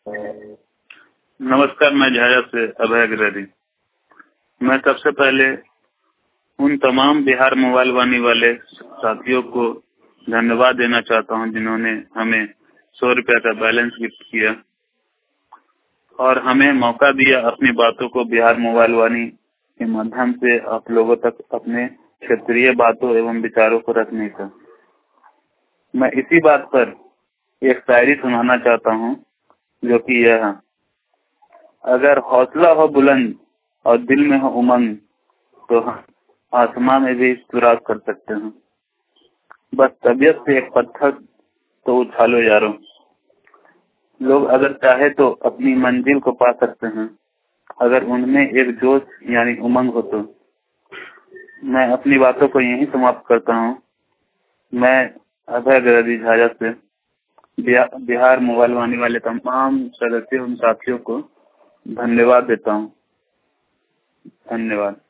नमस्कार, मैं झाझा से अभय अग्रवाल। मैं सबसे पहले उन तमाम बिहार मोबाइल वाणी वाले साथियों को धन्यवाद देना चाहता हूं जिन्होंने हमें 100 रुपया का बैलेंस गिफ्ट किया और हमें मौका दिया अपनी बातों को बिहार मोबाइल वाणी के माध्यम से आप लोगों तक अपने क्षेत्रीय बातों एवं विचारों को रखने का। मैं इसी बात पर एक शायरी सुनाना चाहता हूं, जो कि यह है। अगर हौसला हो बुलंद और दिल में हो उमंग तो हम आसमां में भी सुराग कर सकते हैं। बस तबीयत से एक पत्थर तो उछालो यारो। लोग अगर चाहे तो अपनी मंजिल को पा सकते हैं, अगर उनमें एक जोश यानी उमंग हो तो। मैं अपनी बातों को यहीं समाप्त करता हूं। मैं अभय अग्रवाल झाझा से बिहार मोबाइल वाणी वाले तमाम सदस्यों एवं साथियों को धन्यवाद देता हूं। धन्यवाद।